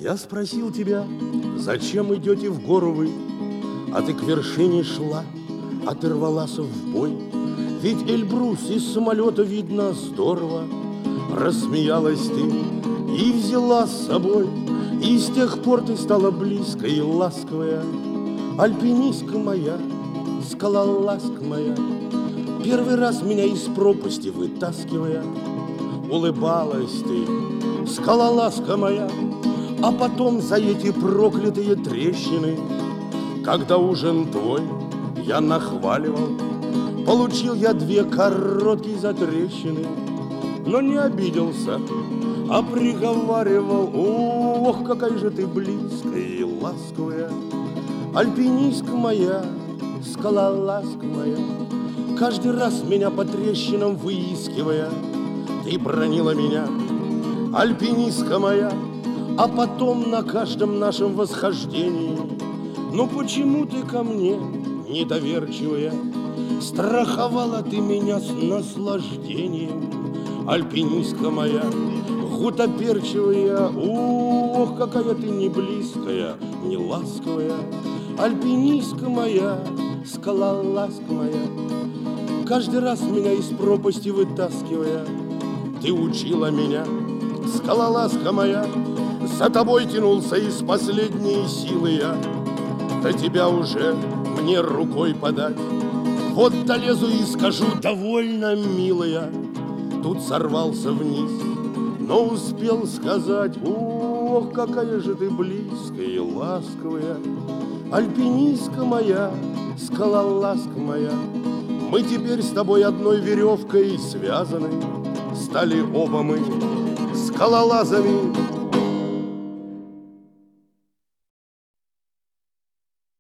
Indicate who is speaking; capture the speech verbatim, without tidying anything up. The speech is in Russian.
Speaker 1: Я спросил тебя, зачем идете в гору вы, а ты к вершине шла, а ты рвалась в бой. Ведь Эльбрус из самолета видно здорово. Рассмеялась ты и взяла с собой, и с тех пор ты стала близкая и ласковая. Альпинистка моя, скалолазка моя, первый раз меня из пропасти вытаскивая. Улыбалась ты, скалолазка моя, а потом за эти проклятые трещины, когда ужин твой я нахваливал, получил я две короткие затрещины, но не обиделся, а приговаривал: ох, какая же ты близкая и ласковая, альпинистка моя, скалолазка моя. Каждый раз меня по трещинам выискивая, ты бронила меня, альпинистка моя, а потом на каждом нашем восхождении: ну почему ты ко мне недоверчивая? Страховала ты меня с наслаждением, альпинистка моя, гутоперчивая. Ох, какая ты не близкая, не ласковая, альпинистка моя, скалолазка моя. Каждый раз меня из пропасти вытаскивая, ты учила меня, скалолазка моя. За тобой тянулся из последней силы я, до тебя уже мне рукой подать. Вот долезу и скажу: довольно, милая. Тут сорвался вниз, но успел сказать: ох, какая же ты близкая и ласковая, альпинистка моя, скалолазка моя. Мы теперь с тобой одной веревкой связаны, стали оба мы скалолазами.